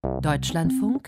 Deutschlandfunk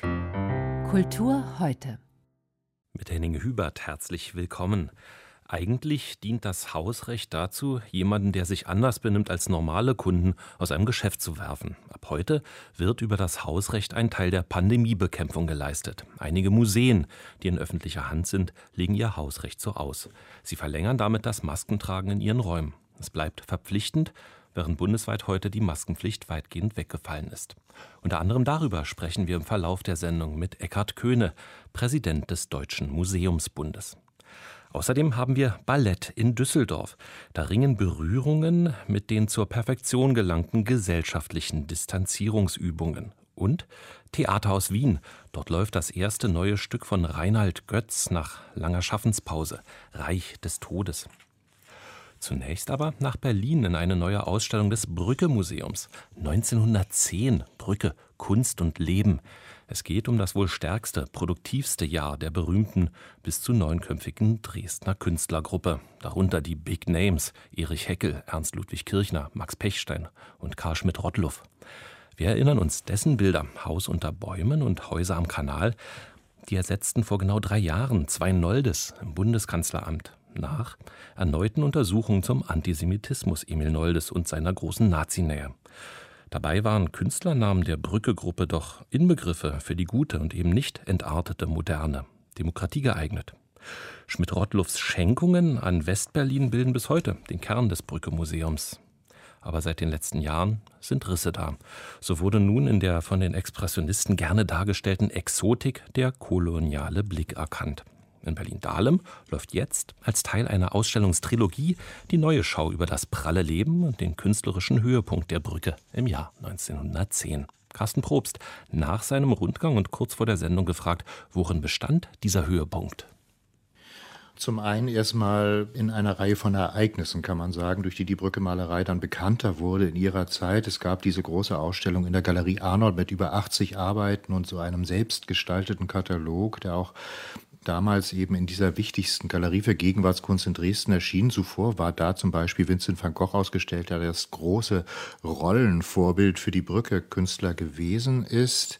Kultur heute. Mit Henning Hubert herzlich willkommen. Eigentlich dient das Hausrecht dazu, jemanden, der sich anders benimmt als normale Kunden, aus einem Geschäft zu werfen. Ab heute wird über das Hausrecht ein Teil der Pandemiebekämpfung geleistet. Einige Museen, die in öffentlicher Hand sind, legen ihr Hausrecht so aus. Sie verlängern damit das Maskentragen in ihren Räumen. Es bleibt verpflichtend, während bundesweit heute die Maskenpflicht weitgehend weggefallen ist. Unter anderem darüber sprechen wir im Verlauf der Sendung mit Eckhard Köhne, Präsident des Deutschen Museumsbundes. Außerdem haben wir Ballett in Düsseldorf. Da ringen Berührungen mit den zur Perfektion gelangten gesellschaftlichen Distanzierungsübungen. Und Theater aus Wien. Dort läuft das erste neue Stück von Reinhard Götz nach langer Schaffenspause, Reich des Todes. Zunächst aber nach Berlin in eine neue Ausstellung des Brücke-Museums. 1910, Brücke, Kunst und Leben. Es geht um das wohl stärkste, produktivste Jahr der berühmten, bis zu 9-köpfigen Dresdner Künstlergruppe. Darunter die Big Names, Erich Heckel, Ernst Ludwig Kirchner, Max Pechstein und Karl Schmidt-Rottluff. Wir erinnern uns dessen Bilder, Haus unter Bäumen und Häuser am Kanal. Die ersetzten vor genau 3 Jahren 2 Noldes im Bundeskanzleramt. Nach erneuten Untersuchungen zum Antisemitismus Emil Noldes und seiner großen Nazinähe. Dabei waren Künstlernamen der Brücke-Gruppe doch Inbegriffe für die gute und eben nicht entartete moderne Demokratie geeignet. Schmidt-Rottluffs Schenkungen an Westberlin bilden bis heute den Kern des Brücke-Museums. Aber seit den letzten Jahren sind Risse da. So wurde nun in der von den Expressionisten gerne dargestellten Exotik der koloniale Blick erkannt. In Berlin-Dahlem läuft jetzt als Teil einer Ausstellungstrilogie die neue Schau über das pralle Leben und den künstlerischen Höhepunkt der Brücke im Jahr 1910. Carsten Probst, nach seinem Rundgang und kurz vor der Sendung gefragt, worin bestand dieser Höhepunkt? Zum einen erstmal in einer Reihe von Ereignissen, kann man sagen, durch die Brücke-Malerei dann bekannter wurde in ihrer Zeit. Es gab diese große Ausstellung in der Galerie Arnold mit über 80 Arbeiten und so einem selbstgestalteten Katalog, der auch damals eben in dieser wichtigsten Galerie für Gegenwartskunst in Dresden erschien. Zuvor war da zum Beispiel Vincent van Gogh ausgestellt, der das große Rollenvorbild für die Brücke-Künstler gewesen ist.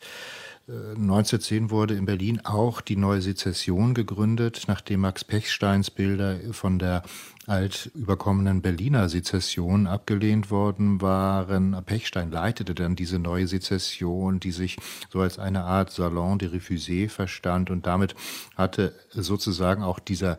1910 wurde in Berlin auch die Neue Sezession gegründet, nachdem Max Pechsteins Bilder von der altüberkommenen Berliner Sezession abgelehnt worden waren. Pechstein leitete dann diese Neue Sezession, die sich so als eine Art Salon des Refusés verstand, und damit hatte sozusagen auch dieser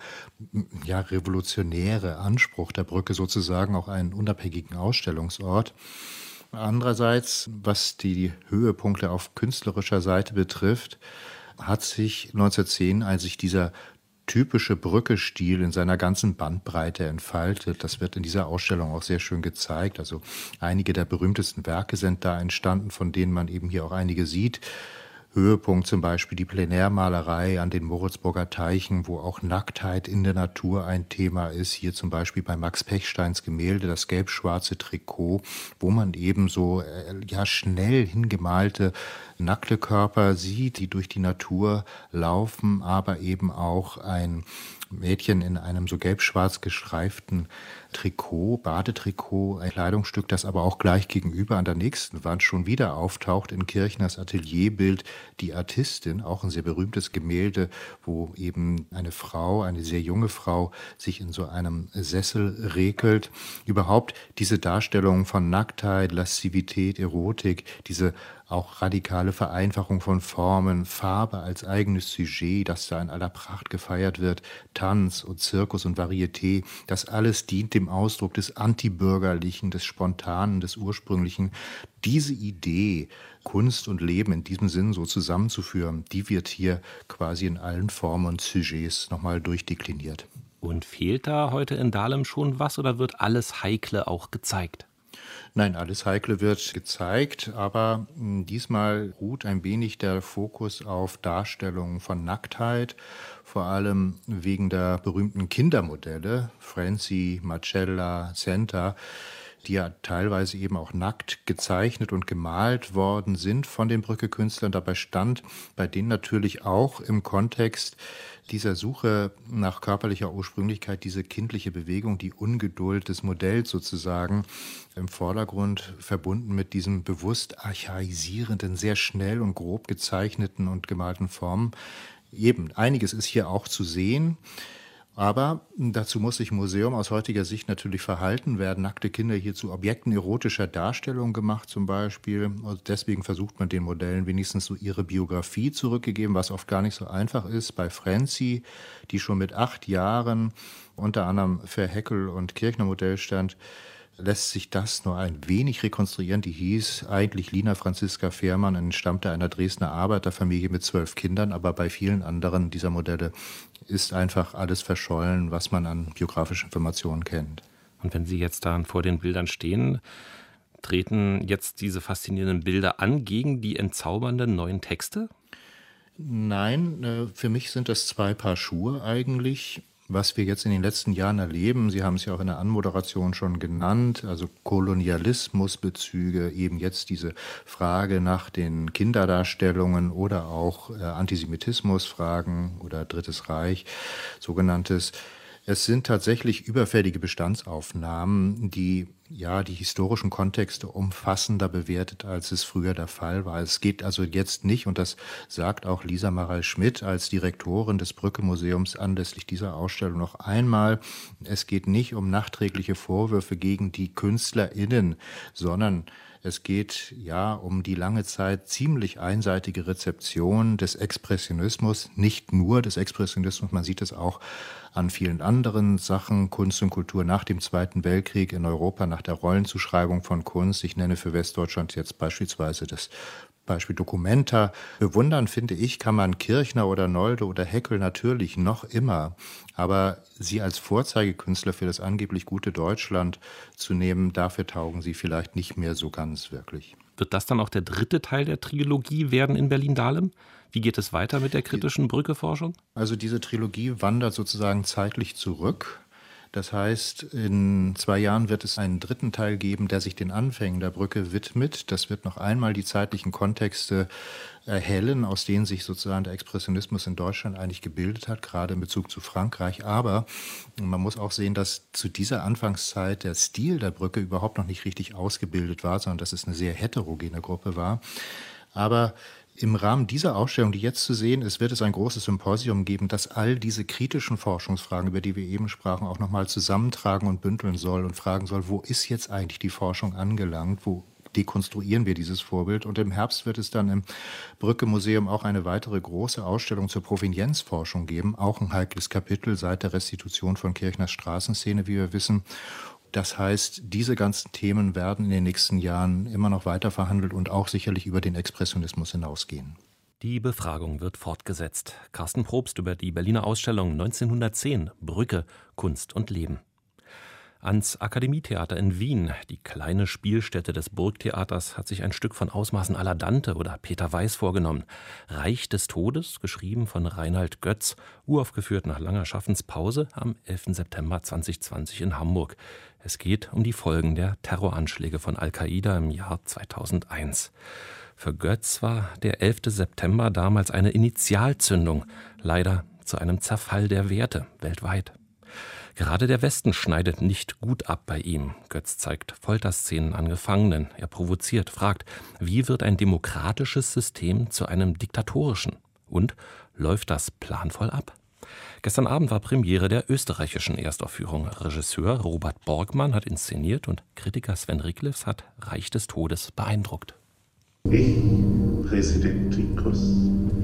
revolutionäre Anspruch der Brücke sozusagen auch einen unabhängigen Ausstellungsort. Andererseits, was die Höhepunkte auf künstlerischer Seite betrifft, hat sich 1910, als sich dieser typische Brücke-Stil in seiner ganzen Bandbreite entfaltet. Das wird in dieser Ausstellung auch sehr schön gezeigt. Also einige der berühmtesten Werke sind da entstanden, von denen man eben hier auch einige sieht. Höhepunkt zum Beispiel die Plenärmalerei an den Moritzburger Teichen, wo auch Nacktheit in der Natur ein Thema ist. Hier zum Beispiel bei Max Pechsteins Gemälde, das gelb-schwarze Trikot, wo man eben so schnell hingemalte nackte Körper sieht, die durch die Natur laufen, aber eben auch ein Mädchen in einem so gelb-schwarz gestreiften Trikot, Badetrikot, ein Kleidungsstück, das aber auch gleich gegenüber an der nächsten Wand schon wieder auftaucht in Kirchners Atelierbild, die Artistin, auch ein sehr berühmtes Gemälde, wo eben eine Frau, eine sehr junge Frau, sich in so einem Sessel regelt. Überhaupt diese Darstellung von Nacktheit, Laszivität, Erotik, diese auch radikale Vereinfachung von Formen, Farbe als eigenes Sujet, das da in aller Pracht gefeiert wird, Tanz und Zirkus und Varieté, das alles dient dem Ausdruck des Antibürgerlichen, des Spontanen, des Ursprünglichen. Diese Idee, Kunst und Leben in diesem Sinn so zusammenzuführen, die wird hier quasi in allen Formen und Sujets nochmal durchdekliniert. Und fehlt da heute in Dahlem schon was oder wird alles Heikle auch gezeigt? Nein, alles Heikle wird gezeigt, aber diesmal ruht ein wenig der Fokus auf Darstellungen von Nacktheit, vor allem wegen der berühmten Kindermodelle, Francie, Marcella, Senta, die ja teilweise eben auch nackt gezeichnet und gemalt worden sind von den Brücke-Künstlern. Dabei stand bei denen natürlich auch im Kontext dieser Suche nach körperlicher Ursprünglichkeit diese kindliche Bewegung, die Ungeduld des Modells sozusagen im Vordergrund, verbunden mit diesem bewusst archaisierenden, sehr schnell und grob gezeichneten und gemalten Formen. Eben, einiges ist hier auch zu sehen. Aber dazu muss sich ein Museum aus heutiger Sicht natürlich verhalten. Werden nackte Kinder hier zu Objekten erotischer Darstellung gemacht zum Beispiel. Und deswegen versucht man den Modellen wenigstens so ihre Biografie zurückgegeben, was oft gar nicht so einfach ist. Bei Franzi, die schon mit 8 Jahren unter anderem für Heckel und Kirchner Modell stand, lässt sich das nur ein wenig rekonstruieren. Die hieß eigentlich Lina Franziska Fehrmann, entstammte einer Dresdner Arbeiterfamilie mit 12 Kindern, aber bei vielen anderen dieser Modelle ist einfach alles verschollen, was man an biografischen Informationen kennt. Und wenn Sie jetzt da vor den Bildern stehen, treten jetzt diese faszinierenden Bilder an gegen die entzaubernden neuen Texte? Nein, für mich sind das 2 Paar Schuhe eigentlich. Was wir jetzt in den letzten Jahren erleben, Sie haben es ja auch in der Anmoderation schon genannt, also Kolonialismusbezüge, eben jetzt diese Frage nach den Kinderdarstellungen oder auch Antisemitismusfragen oder Drittes Reich, sogenanntes. Es sind tatsächlich überfällige Bestandsaufnahmen, die ja die historischen Kontexte umfassender bewertet, als es früher der Fall war. Es geht also jetzt nicht, und das sagt auch Lisa Marei-Schmidt als Direktorin des Brücke-Museums anlässlich dieser Ausstellung noch einmal, es geht nicht um nachträgliche Vorwürfe gegen die KünstlerInnen, sondern es geht ja um die lange Zeit ziemlich einseitige Rezeption des Expressionismus, nicht nur des Expressionismus, man sieht es auch an vielen anderen Sachen, Kunst und Kultur nach dem Zweiten Weltkrieg in Europa, nach der Rollenzuschreibung von Kunst. Ich nenne für Westdeutschland jetzt beispielsweise das Beispiel Documenta. Bewundern, finde ich, kann man Kirchner oder Nolde oder Heckel natürlich noch immer. Aber sie als Vorzeigekünstler für das angeblich gute Deutschland zu nehmen, dafür taugen sie vielleicht nicht mehr so ganz wirklich. Wird das dann auch der 3. Teil der Trilogie werden in Berlin-Dahlem? Wie geht es weiter mit der kritischen Brücke-Forschung? Also diese Trilogie wandert sozusagen zeitlich zurück. Das heißt, in 2 Jahren wird es einen 3. Teil geben, der sich den Anfängen der Brücke widmet. Das wird noch einmal die zeitlichen Kontexte erhellen, aus denen sich sozusagen der Expressionismus in Deutschland eigentlich gebildet hat, gerade in Bezug zu Frankreich. Aber man muss auch sehen, dass zu dieser Anfangszeit der Stil der Brücke überhaupt noch nicht richtig ausgebildet war, sondern dass es eine sehr heterogene Gruppe war. Aber im Rahmen dieser Ausstellung, die jetzt zu sehen ist, wird es ein großes Symposium geben, das all diese kritischen Forschungsfragen, über die wir eben sprachen, auch nochmal zusammentragen und bündeln soll und fragen soll, wo ist jetzt eigentlich die Forschung angelangt, wo dekonstruieren wir dieses Vorbild. Und im Herbst wird es dann im Brücke-Museum auch eine weitere große Ausstellung zur Provenienzforschung geben, auch ein heikles Kapitel seit der Restitution von Kirchners Straßenszene, wie wir wissen. Das heißt, diese ganzen Themen werden in den nächsten Jahren immer noch weiter verhandelt und auch sicherlich über den Expressionismus hinausgehen. Die Befragung wird fortgesetzt. Carsten Probst über die Berliner Ausstellung 1910, Brücke, Kunst und Leben. Ans Akademietheater in Wien, die kleine Spielstätte des Burgtheaters, hat sich ein Stück von Ausmaßen à la Dante oder Peter Weiß vorgenommen. Reich des Todes, geschrieben von Reinhard Götz, uraufgeführt nach langer Schaffenspause am 11. September 2020 in Hamburg. Es geht um die Folgen der Terroranschläge von Al-Qaida im Jahr 2001. Für Götz war der 11. September damals eine Initialzündung, leider zu einem Zerfall der Werte weltweit. Gerade der Westen schneidet nicht gut ab bei ihm. Götz zeigt Folterszenen an Gefangenen. Er provoziert, fragt, wie wird ein demokratisches System zu einem diktatorischen? Und läuft das planvoll ab? Gestern Abend war Premiere der österreichischen Erstaufführung. Regisseur Robert Borgmann hat inszeniert und Kritiker Sven Rickliffs hat Reich des Todes beeindruckt. Ich, Präsident Titus,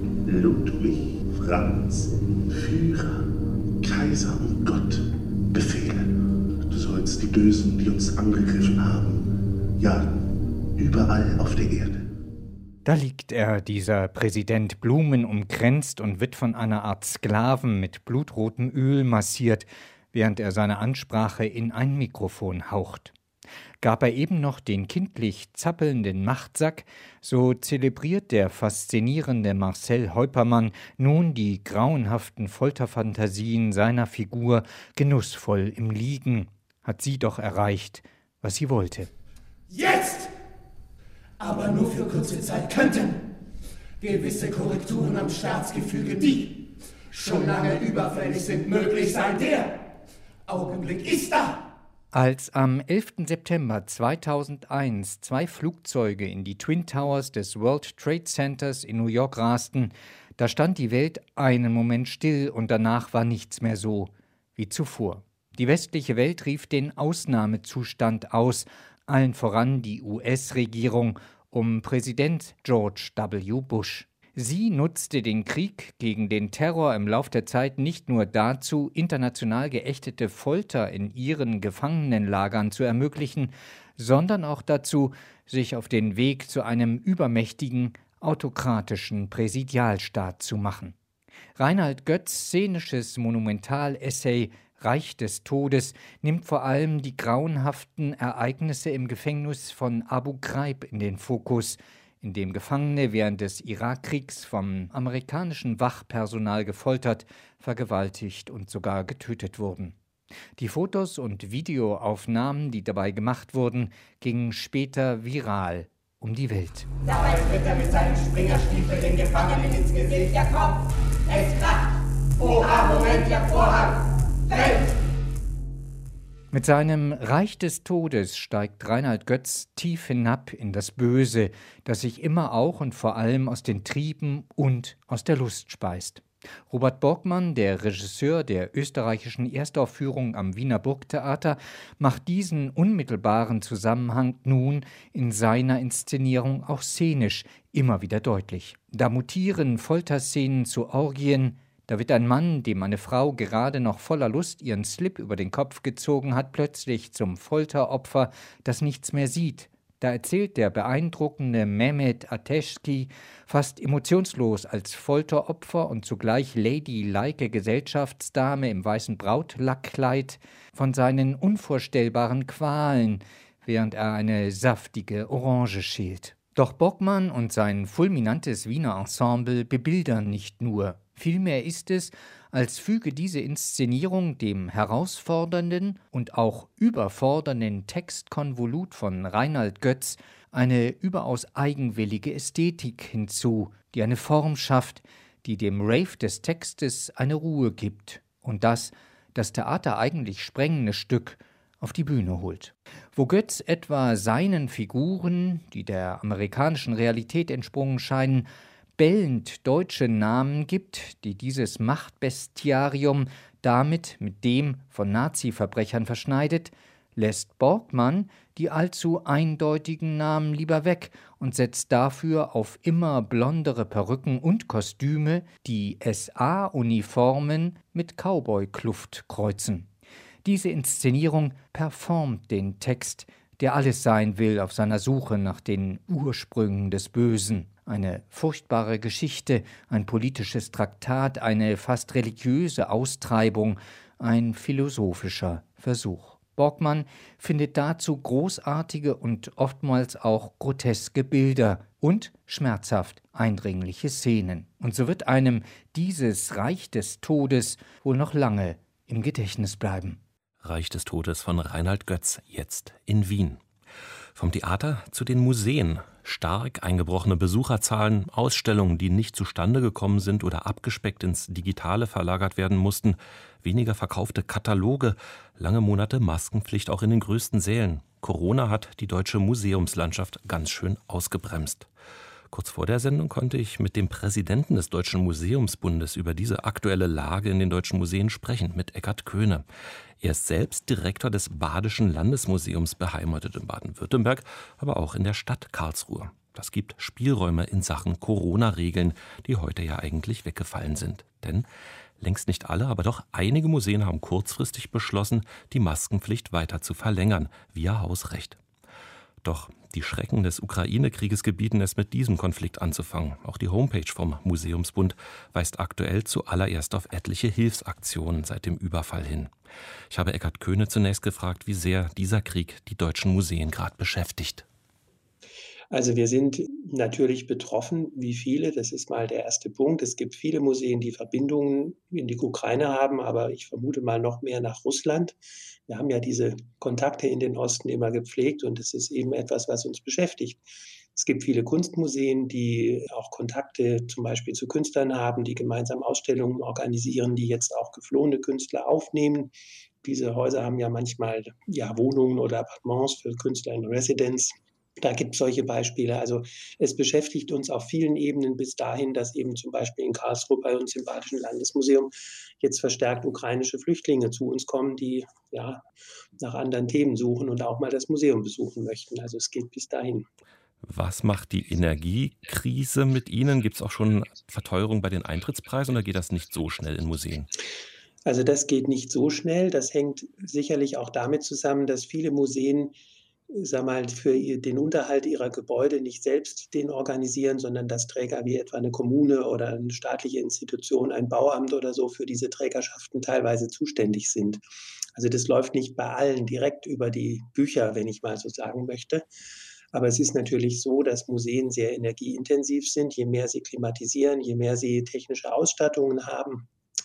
Ludwig, Franz, Führer, Kaiser und Gott, befehle, du sollst die Bösen, die uns angegriffen haben, jagen, überall auf der Erde. Da liegt er, dieser Präsident, blumenumkränzt und wird von einer Art Sklaven mit blutrotem Öl massiert, während er seine Ansprache in ein Mikrofon haucht. Gab er eben noch den kindlich zappelnden Machtsack, so zelebriert der faszinierende Marcel Heupermann nun die grauenhaften Folterfantasien seiner Figur genussvoll im Liegen, hat sie doch erreicht, was sie wollte. Jetzt! Aber nur für kurze Zeit könnten gewisse Korrekturen am Staatsgefüge, die schon lange überfällig sind, möglich sein. Der Augenblick ist da! Als am 11. September 2001 2 Flugzeuge in die Twin Towers des World Trade Centers in New York rasten, da stand die Welt einen Moment still und danach war nichts mehr so wie zuvor. Die westliche Welt rief den Ausnahmezustand aus, allen voran die US-Regierung um Präsident George W. Bush. Sie nutzte den Krieg gegen den Terror im Lauf der Zeit nicht nur dazu, international geächtete Folter in ihren Gefangenenlagern zu ermöglichen, sondern auch dazu, sich auf den Weg zu einem übermächtigen, autokratischen Präsidialstaat zu machen. Reinhard Götz' szenisches Monumentalessay Reich des Todes nimmt vor allem die grauenhaften Ereignisse im Gefängnis von Abu Ghraib in den Fokus, in dem Gefangene während des Irakkriegs vom amerikanischen Wachpersonal gefoltert, vergewaltigt und sogar getötet wurden. Die Fotos und Videoaufnahmen, die dabei gemacht wurden, gingen später viral um die Welt. Dabei tritt er mit seinem Springerstiefel den Gefangenen ins Gesicht. Der Kopf, es kracht. Oha, Moment, der Vorhang fällt. Mit seinem Reich des Todes steigt Reinhard Götz tief hinab in das Böse, das sich immer auch und vor allem aus den Trieben und aus der Lust speist. Robert Borgmann, der Regisseur der österreichischen Erstaufführung am Wiener Burgtheater, macht diesen unmittelbaren Zusammenhang nun in seiner Inszenierung auch szenisch immer wieder deutlich. Da mutieren Folterszenen zu Orgien. Da wird ein Mann, dem eine Frau gerade noch voller Lust ihren Slip über den Kopf gezogen hat, plötzlich zum Folteropfer, das nichts mehr sieht. Da erzählt der beeindruckende Mehmet Ateşki fast emotionslos als Folteropfer und zugleich ladylike Gesellschaftsdame im weißen Brautlackkleid von seinen unvorstellbaren Qualen, während er eine saftige Orange schält. Doch Borgmann und sein fulminantes Wiener Ensemble bebildern nicht nur. Vielmehr ist es, als füge diese Inszenierung dem herausfordernden und auch überfordernden Textkonvolut von Reinhard Götz eine überaus eigenwillige Ästhetik hinzu, die eine Form schafft, die dem Rave des Textes eine Ruhe gibt und das Theater eigentlich sprengende Stück auf die Bühne holt. Wo Götz etwa seinen Figuren, die der amerikanischen Realität entsprungen scheinen, bellend deutsche Namen gibt, die dieses Machtbestiarium damit mit dem von Nazi-Verbrechern verschneidet, lässt Borgmann die allzu eindeutigen Namen lieber weg und setzt dafür auf immer blondere Perücken und Kostüme, die SA-Uniformen mit Cowboy-Kluft kreuzen. Diese Inszenierung performt den Text, der alles sein will auf seiner Suche nach den Ursprüngen des Bösen. Eine furchtbare Geschichte, ein politisches Traktat, eine fast religiöse Austreibung, ein philosophischer Versuch. Borgmann findet dazu großartige und oftmals auch groteske Bilder und schmerzhaft eindringliche Szenen. Und so wird einem dieses Reich des Todes wohl noch lange im Gedächtnis bleiben. Reich des Todes von Reinhard Götz, jetzt in Wien. Vom Theater zu den Museen. Stark eingebrochene Besucherzahlen, Ausstellungen, die nicht zustande gekommen sind oder abgespeckt ins Digitale verlagert werden mussten, weniger verkaufte Kataloge, lange Monate Maskenpflicht auch in den größten Sälen. Corona hat die deutsche Museumslandschaft ganz schön ausgebremst. Kurz vor der Sendung konnte ich mit dem Präsidenten des Deutschen Museumsbundes über diese aktuelle Lage in den deutschen Museen sprechen, mit Eckart Köhne. Er ist selbst Direktor des Badischen Landesmuseums, beheimatet in Baden-Württemberg, aber auch in der Stadt Karlsruhe. Das gibt Spielräume in Sachen Corona-Regeln, die heute ja eigentlich weggefallen sind. Denn längst nicht alle, aber doch einige Museen haben kurzfristig beschlossen, die Maskenpflicht weiter zu verlängern, via Hausrecht. Doch die Schrecken des Ukraine-Krieges gebieten es, mit diesem Konflikt anzufangen. Auch die Homepage vom Museumsbund weist aktuell zuallererst auf etliche Hilfsaktionen seit dem Überfall hin. Ich habe Eckart Köhne zunächst gefragt, wie sehr dieser Krieg die deutschen Museen gerade beschäftigt. Also wir sind natürlich betroffen, wie viele. Das ist mal der erste Punkt. Es gibt viele Museen, die Verbindungen in die Ukraine haben, aber ich vermute mal noch mehr nach Russland. Wir haben ja diese Kontakte in den Osten immer gepflegt und das ist eben etwas, was uns beschäftigt. Es gibt viele Kunstmuseen, die auch Kontakte zum Beispiel zu Künstlern haben, die gemeinsam Ausstellungen organisieren, die jetzt auch geflohene Künstler aufnehmen. Diese Häuser haben ja manchmal Wohnungen oder Appartements für Künstler in Residence. Da gibt es solche Beispiele. Also es beschäftigt uns auf vielen Ebenen bis dahin, dass eben zum Beispiel in Karlsruhe bei uns im Badischen Landesmuseum jetzt verstärkt ukrainische Flüchtlinge zu uns kommen, die nach anderen Themen suchen und auch mal das Museum besuchen möchten. Also es geht bis dahin. Was macht die Energiekrise mit Ihnen? Gibt es auch schon Verteuerung bei den Eintrittspreisen oder geht das nicht so schnell in Museen? Also das geht nicht so schnell. Das hängt sicherlich auch damit zusammen, dass viele Museen für den Unterhalt ihrer Gebäude nicht selbst den organisieren, sondern dass Träger wie etwa eine Kommune oder eine staatliche Institution, ein Bauamt oder so für diese Trägerschaften teilweise zuständig sind. Also das läuft nicht bei allen direkt über die Bücher, wenn ich mal so sagen möchte. Aber es ist natürlich so, dass Museen sehr energieintensiv sind. Je mehr sie klimatisieren, je mehr sie technische Ausstattungen haben,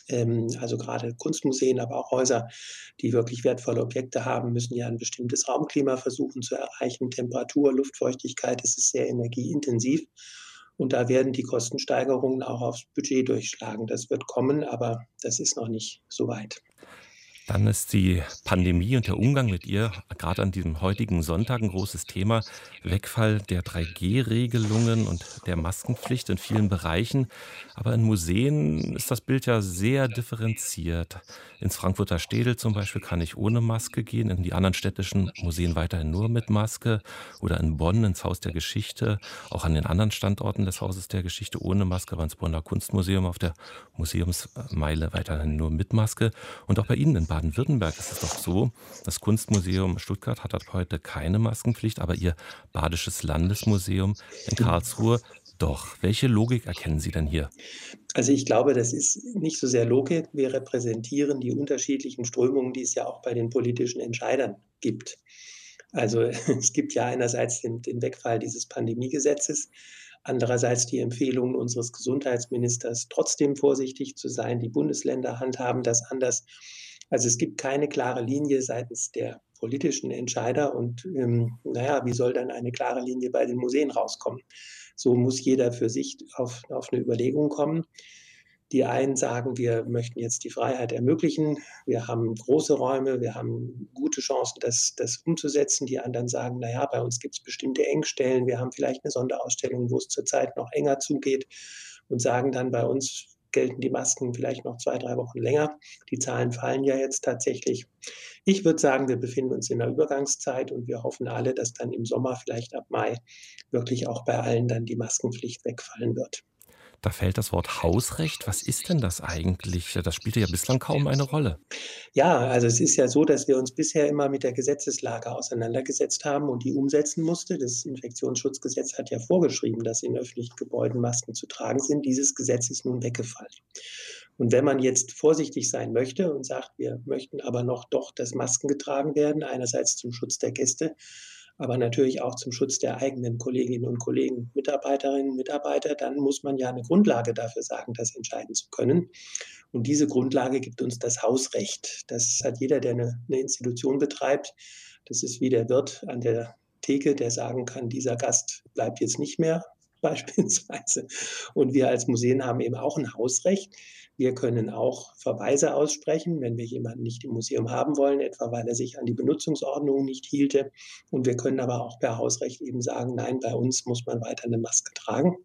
also gerade Kunstmuseen, aber auch Häuser, die wirklich wertvolle Objekte haben, müssen ja ein bestimmtes Raumklima versuchen zu erreichen. Temperatur, Luftfeuchtigkeit, es ist sehr energieintensiv. Und da werden die Kostensteigerungen auch aufs Budget durchschlagen. Das wird kommen, aber das ist noch nicht so weit. Dann ist die Pandemie und der Umgang mit ihr gerade an diesem heutigen Sonntag ein großes Thema. Wegfall der 3G-Regelungen und der Maskenpflicht in vielen Bereichen. Aber in Museen ist das Bild ja sehr differenziert. Ins Frankfurter Städel zum Beispiel kann ich ohne Maske gehen, in die anderen städtischen Museen weiterhin nur mit Maske. Oder in Bonn ins Haus der Geschichte, auch an den anderen Standorten des Hauses der Geschichte ohne Maske, aber ins Bonner Kunstmuseum auf der Museumsmeile weiterhin nur mit Maske. Und auch bei Ihnen in Baden-Württemberg ist es doch so, das Kunstmuseum Stuttgart hat ab heute keine Maskenpflicht, aber Ihr Badisches Landesmuseum in Karlsruhe doch. Welche Logik erkennen Sie denn hier? Also ich glaube, das ist nicht so sehr Logik. Wir repräsentieren die unterschiedlichen Strömungen, die es ja auch bei den politischen Entscheidern gibt. Also es gibt ja einerseits den Wegfall dieses Pandemiegesetzes, andererseits die Empfehlungen unseres Gesundheitsministers, trotzdem vorsichtig zu sein. Die Bundesländer handhaben das anders. Also es gibt keine klare Linie seitens der politischen Entscheider und wie soll dann eine klare Linie bei den Museen rauskommen? So muss jeder für sich auf eine Überlegung kommen. Die einen sagen, wir möchten jetzt die Freiheit ermöglichen, wir haben große Räume, wir haben gute Chancen, das umzusetzen. Die anderen sagen, bei uns gibt es bestimmte Engstellen, wir haben vielleicht eine Sonderausstellung, wo es zurzeit noch enger zugeht und sagen dann, bei uns gelten die Masken vielleicht noch 2, 3 Wochen länger. Die Zahlen fallen ja jetzt tatsächlich. Ich würde sagen, wir befinden uns in einer Übergangszeit und wir hoffen alle, dass dann im Sommer, vielleicht ab Mai, wirklich auch bei allen dann die Maskenpflicht wegfallen wird. Da fällt das Wort Hausrecht. Was ist denn das eigentlich? Das spielte ja bislang kaum eine Rolle. Ja, also es ist ja so, dass wir uns bisher immer mit der Gesetzeslage auseinandergesetzt haben und die umsetzen musste. Das Infektionsschutzgesetz hat ja vorgeschrieben, dass in öffentlichen Gebäuden Masken zu tragen sind. Dieses Gesetz ist nun weggefallen. Und wenn man jetzt vorsichtig sein möchte und sagt, wir möchten aber noch doch, dass Masken getragen werden, einerseits zum Schutz der Gäste, aber natürlich auch zum Schutz der eigenen Kolleginnen und Kollegen, Mitarbeiterinnen und Mitarbeiter, dann muss man ja eine Grundlage dafür sagen, das entscheiden zu können. Und diese Grundlage gibt uns das Hausrecht. Das hat jeder, der eine Institution betreibt. Das ist wie der Wirt an der Theke, der sagen kann, dieser Gast bleibt jetzt nicht mehr, beispielsweise. Und wir als Museen haben eben auch ein Hausrecht. Wir können auch Verweise aussprechen, wenn wir jemanden nicht im Museum haben wollen, etwa weil er sich an die Benutzungsordnung nicht hielte. Und wir können aber auch per Hausrecht eben sagen, nein, bei uns muss man weiter eine Maske tragen.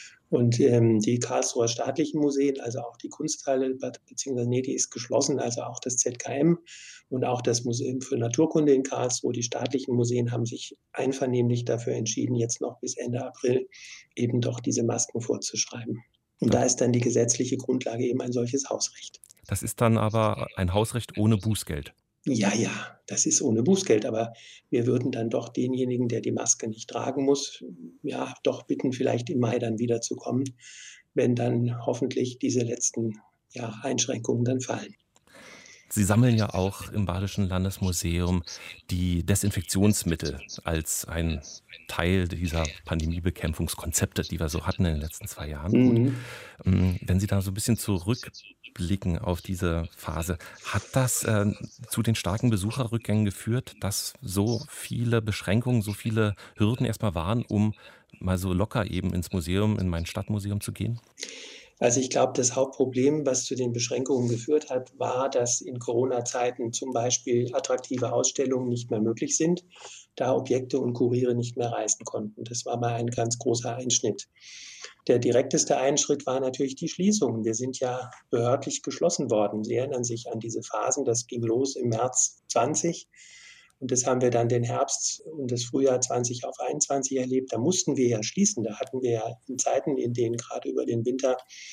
Und die Karlsruher staatlichen Museen, also auch die Kunsthalle, beziehungsweise die ist geschlossen, also auch das ZKM und auch das Museum für Naturkunde in Karlsruhe, die staatlichen Museen haben sich einvernehmlich dafür entschieden, jetzt noch bis Ende April eben doch diese Masken vorzuschreiben. Und da ist dann die gesetzliche Grundlage eben ein solches Hausrecht. Das ist dann aber ein Hausrecht ohne Bußgeld. Ja, das ist ohne Bußgeld, aber wir würden dann doch denjenigen, der die Maske nicht tragen muss, doch bitten, vielleicht im Mai dann wiederzukommen, wenn dann hoffentlich diese letzten Einschränkungen dann fallen. Sie sammeln ja auch im Badischen Landesmuseum die Desinfektionsmittel als ein Teil dieser Pandemiebekämpfungskonzepte, die wir so hatten in den letzten 2 Jahren. Und wenn Sie da so ein bisschen zurückblicken auf diese Phase, hat das zu den starken Besucherrückgängen geführt, dass so viele Beschränkungen, so viele Hürden erstmal waren, um mal so locker eben ins Museum, in mein Stadtmuseum zu gehen? Also ich glaube, das Hauptproblem, was zu den Beschränkungen geführt hat, war, dass in Corona-Zeiten zum Beispiel attraktive Ausstellungen nicht mehr möglich sind, da Objekte und Kuriere nicht mehr reisen konnten. Das war mal ein ganz großer Einschnitt. Der direkteste Einschnitt war natürlich die Schließung. Wir sind ja behördlich geschlossen worden. Sie erinnern sich an diese Phasen, das ging los im März 20. Und das haben wir dann den Herbst und das Frühjahr 20 auf 21 erlebt. Da mussten wir ja schließen. Da hatten wir ja in Zeiten, in denen gerade über den Winter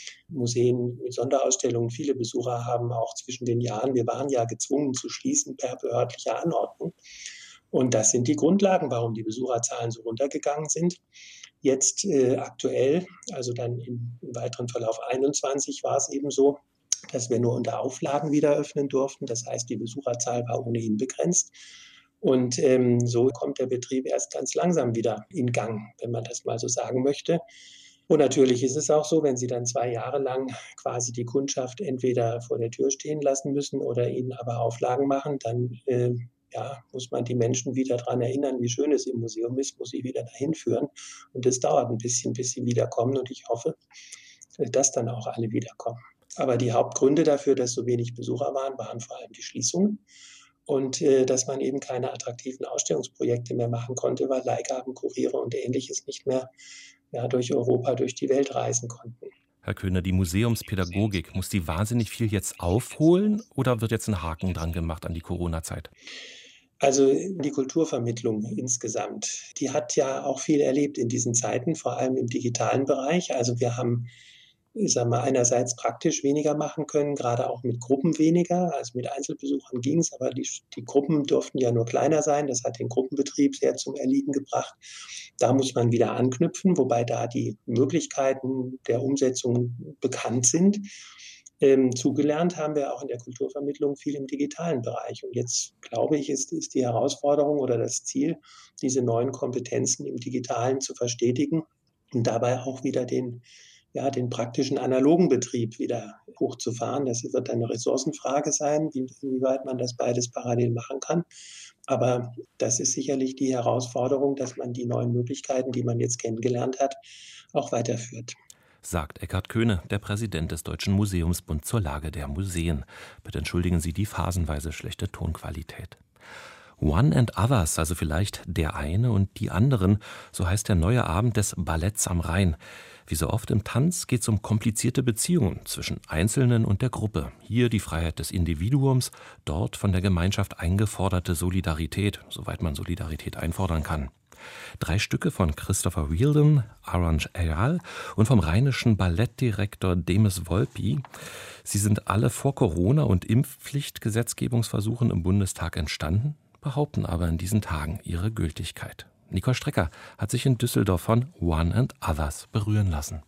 Museen mit Sonderausstellungen viele Besucher haben, auch zwischen den Jahren. Wir waren ja gezwungen zu schließen per behördlicher Anordnung. Und das sind die Grundlagen, warum die Besucherzahlen so runtergegangen sind. Jetzt aktuell, also dann im weiteren Verlauf 21, war es eben so, dass wir nur unter Auflagen wieder öffnen durften. Das heißt, die Besucherzahl war ohnehin begrenzt. Und so kommt der Betrieb erst ganz langsam wieder in Gang, wenn man das mal so sagen möchte. Und natürlich ist es auch so, wenn Sie dann 2 Jahre lang quasi die Kundschaft entweder vor der Tür stehen lassen müssen oder ihnen aber Auflagen machen, dann muss man die Menschen wieder daran erinnern, wie schön es im Museum ist, muss sie wieder dahin führen. Und das dauert ein bisschen, bis sie wiederkommen. Und ich hoffe, dass dann auch alle wiederkommen. Aber die Hauptgründe dafür, dass so wenig Besucher waren vor allem die Schließungen. Und dass man eben keine attraktiven Ausstellungsprojekte mehr machen konnte, weil Leihgaben, Kuriere und Ähnliches nicht mehr durch Europa, durch die Welt reisen konnten. Herr Köhne, die Museumspädagogik, muss die wahnsinnig viel jetzt aufholen oder wird jetzt ein Haken dran gemacht an die Corona-Zeit? Also die Kulturvermittlung insgesamt, die hat ja auch viel erlebt in diesen Zeiten, vor allem im digitalen Bereich. Also wir haben, einerseits praktisch weniger machen können, gerade auch mit Gruppen weniger. Also mit Einzelbesuchern ging es, aber die Gruppen durften ja nur kleiner sein. Das hat den Gruppenbetrieb sehr zum Erliegen gebracht. Da muss man wieder anknüpfen, wobei da die Möglichkeiten der Umsetzung bekannt sind. Zugelernt haben wir auch in der Kulturvermittlung viel im digitalen Bereich. Und jetzt, glaube ich, ist die Herausforderung oder das Ziel, diese neuen Kompetenzen im Digitalen zu verstetigen und dabei auch wieder den praktischen analogen Betrieb wieder hochzufahren. Das wird eine Ressourcenfrage sein, inwieweit man das beides parallel machen kann. Aber das ist sicherlich die Herausforderung, dass man die neuen Möglichkeiten, die man jetzt kennengelernt hat, auch weiterführt. Sagt Eckhard Köhne, der Präsident des Deutschen Museumsbund zur Lage der Museen. Bitte entschuldigen Sie die phasenweise schlechte Tonqualität. One and Others, also vielleicht der eine und die anderen, so heißt der neue Abend des Balletts am Rhein. Wie so oft im Tanz geht es um komplizierte Beziehungen zwischen Einzelnen und der Gruppe. Hier die Freiheit des Individuums, dort von der Gemeinschaft eingeforderte Solidarität, soweit man Solidarität einfordern kann. 3 Stücke von Christopher Wheeldon, Arrange Eyal und vom rheinischen Ballettdirektor Demis Volpi. Sie sind alle vor Corona- und Impfpflichtgesetzgebungsversuchen im Bundestag entstanden, behaupten aber in diesen Tagen ihre Gültigkeit. Nicole Strecker hat sich in Düsseldorf von One and Others berühren lassen.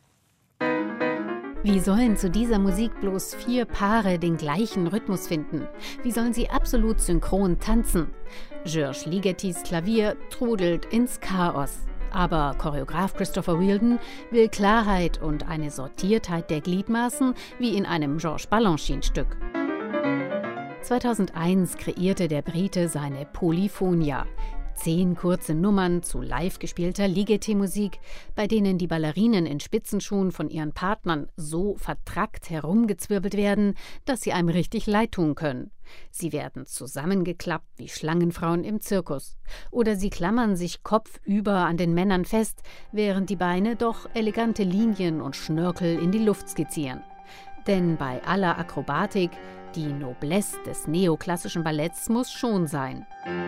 Wie sollen zu dieser Musik bloß 4 Paare den gleichen Rhythmus finden? Wie sollen sie absolut synchron tanzen? Georges Ligetis Klavier trudelt ins Chaos. Aber Choreograf Christopher Wheeldon will Klarheit und eine Sortiertheit der Gliedmaßen wie in einem Georges Balanchine-Stück. 2001 kreierte der Brite seine Polyphonia. 10 kurze Nummern zu live gespielter Ligeti-Musik, bei denen die Ballerinen in Spitzenschuhen von ihren Partnern so vertrackt herumgezwirbelt werden, dass sie einem richtig leid tun können. Sie werden zusammengeklappt wie Schlangenfrauen im Zirkus. Oder sie klammern sich kopfüber an den Männern fest, während die Beine doch elegante Linien und Schnörkel in die Luft skizzieren. Denn bei aller Akrobatik, die Noblesse des neoklassischen Balletts muss schon sein.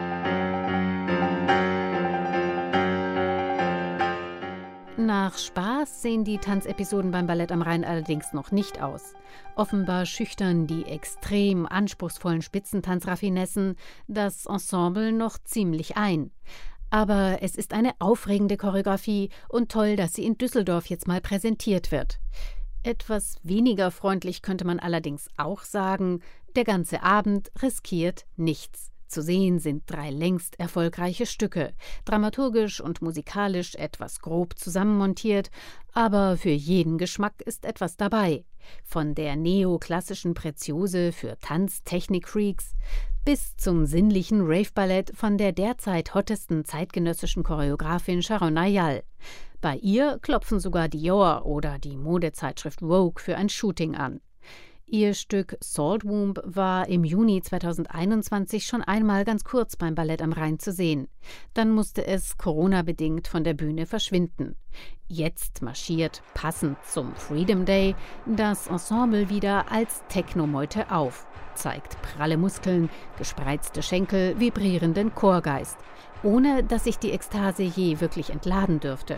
Nach Spaß sehen die Tanzepisoden beim Ballett am Rhein allerdings noch nicht aus. Offenbar schüchtern die extrem anspruchsvollen Spitzentanzraffinessen das Ensemble noch ziemlich ein. Aber es ist eine aufregende Choreografie und toll, dass sie in Düsseldorf jetzt mal präsentiert wird. Etwas weniger freundlich könnte man allerdings auch sagen, Der ganze Abend riskiert nichts. Zu sehen sind 3 längst erfolgreiche Stücke, dramaturgisch und musikalisch etwas grob zusammenmontiert, aber für jeden Geschmack ist etwas dabei. Von der neoklassischen Preziose für Tanztechnik-Freaks bis zum sinnlichen Rave-Ballett von der derzeit hottesten zeitgenössischen Choreografin Sharon Ayal. Bei ihr klopfen sogar Dior oder die Modezeitschrift Vogue für ein Shooting an. Ihr Stück Saltwomb war im Juni 2021 schon einmal ganz kurz beim Ballett am Rhein zu sehen. Dann musste es Corona-bedingt von der Bühne verschwinden. Jetzt marschiert, passend zum Freedom Day, das Ensemble wieder als Technomeute auf, zeigt pralle Muskeln, gespreizte Schenkel, vibrierenden Chorgeist, ohne dass sich die Ekstase je wirklich entladen dürfte.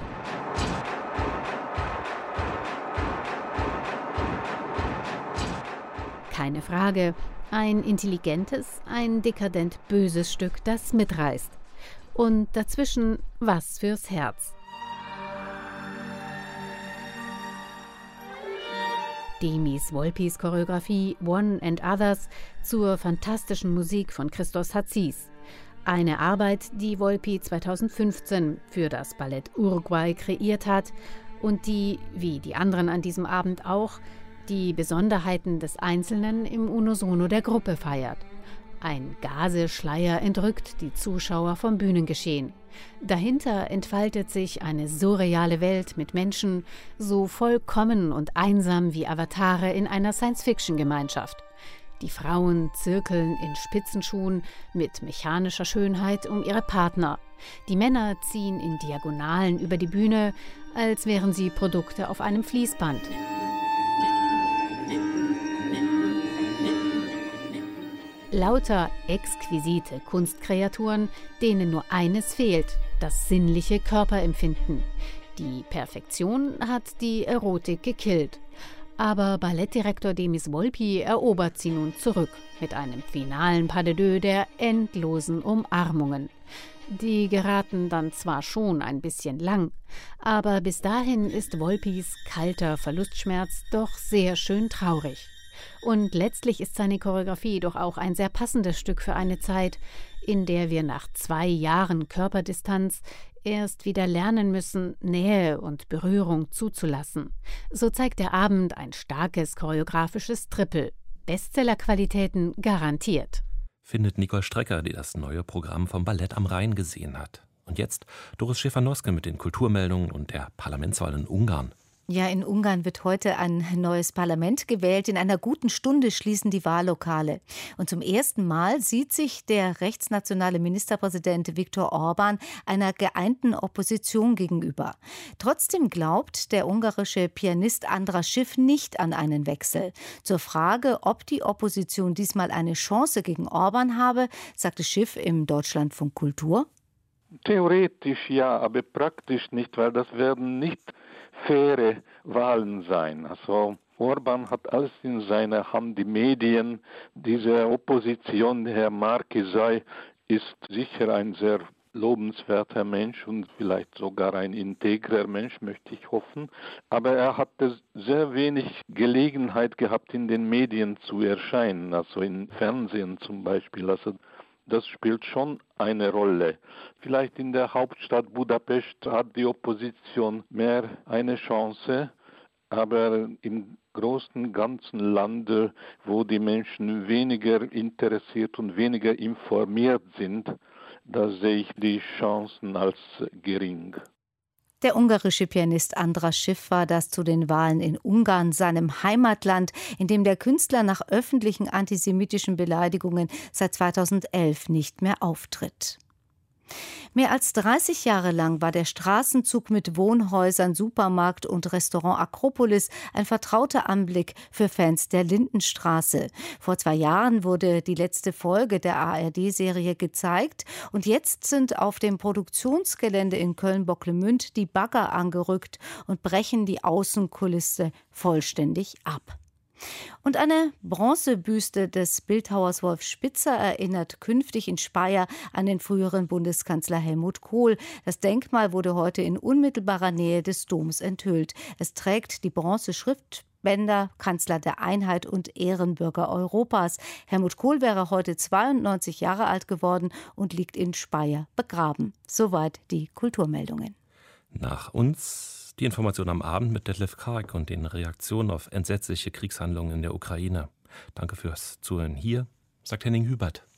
Keine Frage, ein intelligentes, ein dekadent böses Stück, das mitreißt. Und dazwischen was fürs Herz. Demis Volpis Choreografie One and Others zur fantastischen Musik von Christos Hatzis. Eine Arbeit, die Volpi 2015 für das Ballett Uruguay kreiert hat und die, wie die anderen an diesem Abend auch, die Besonderheiten des Einzelnen im Unisono der Gruppe feiert. Ein Gazeschleier entrückt die Zuschauer vom Bühnengeschehen. Dahinter entfaltet sich eine surreale Welt mit Menschen, so vollkommen und einsam wie Avatare in einer Science-Fiction-Gemeinschaft. Die Frauen zirkeln in Spitzenschuhen mit mechanischer Schönheit um ihre Partner. Die Männer ziehen in Diagonalen über die Bühne, als wären sie Produkte auf einem Fließband. Lauter exquisite Kunstkreaturen, denen nur eines fehlt, das sinnliche Körperempfinden. Die Perfektion hat die Erotik gekillt. Aber Ballettdirektor Demis Volpi erobert sie nun zurück mit einem finalen Pas de deux der endlosen Umarmungen. Die geraten dann zwar schon ein bisschen lang, aber bis dahin ist Volpis kalter Verlustschmerz doch sehr schön traurig. Und letztlich ist seine Choreografie doch auch ein sehr passendes Stück für eine Zeit, in der wir nach 2 Jahren Körperdistanz erst wieder lernen müssen, Nähe und Berührung zuzulassen. So zeigt der Abend ein starkes choreografisches Triple. Bestsellerqualitäten garantiert. Findet Nicole Strecker, die das neue Programm vom Ballett am Rhein gesehen hat. Und jetzt Doris Schäfer-Noske mit den Kulturmeldungen und der Parlamentswahl in Ungarn. Ja, in Ungarn wird heute ein neues Parlament gewählt. In einer guten Stunde schließen die Wahllokale. Und zum ersten Mal sieht sich der rechtsnationale Ministerpräsident Viktor Orbán einer geeinten Opposition gegenüber. Trotzdem glaubt der ungarische Pianist András Schiff nicht an einen Wechsel. Zur Frage, ob die Opposition diesmal eine Chance gegen Orbán habe, sagte Schiff im Deutschlandfunk Kultur: Theoretisch ja, aber praktisch nicht, weil das werden nicht faire Wahlen sein. Also Orbán hat alles in seiner Hand, die Medien, diese Opposition. Herr Márki-Zay ist sicher ein sehr lobenswerter Mensch und vielleicht sogar ein integrer Mensch, möchte ich hoffen. Aber er hatte sehr wenig Gelegenheit gehabt, in den Medien zu erscheinen, also im Fernsehen zum Beispiel. Also das spielt schon eine Rolle. Vielleicht in der Hauptstadt Budapest hat die Opposition mehr eine Chance, aber im großen und ganzen Lande, wo die Menschen weniger interessiert und weniger informiert sind, da sehe ich die Chancen als gering. Der ungarische Pianist András Schiff war das zu den Wahlen in Ungarn, seinem Heimatland, in dem der Künstler nach öffentlichen antisemitischen Beleidigungen seit 2011 nicht mehr auftritt. Mehr als 30 Jahre lang war der Straßenzug mit Wohnhäusern, Supermarkt und Restaurant Akropolis ein vertrauter Anblick für Fans der Lindenstraße. Vor 2 Jahren wurde die letzte Folge der ARD-Serie gezeigt und jetzt sind auf dem Produktionsgelände in Köln-Bocklemünd die Bagger angerückt und brechen die Außenkulisse vollständig ab. Und eine Bronzebüste des Bildhauers Wolf Spitzer erinnert künftig in Speyer an den früheren Bundeskanzler Helmut Kohl. Das Denkmal wurde heute in unmittelbarer Nähe des Doms enthüllt. Es trägt die Bronzeschrift Bender, Kanzler der Einheit und Ehrenbürger Europas. Helmut Kohl wäre heute 92 Jahre alt geworden und liegt in Speyer begraben. Soweit die Kulturmeldungen. Nach uns die Information am Abend mit Detlef Karg und den Reaktionen auf entsetzliche Kriegshandlungen in der Ukraine. Danke fürs Zuhören hier, sagt Henning Hubert.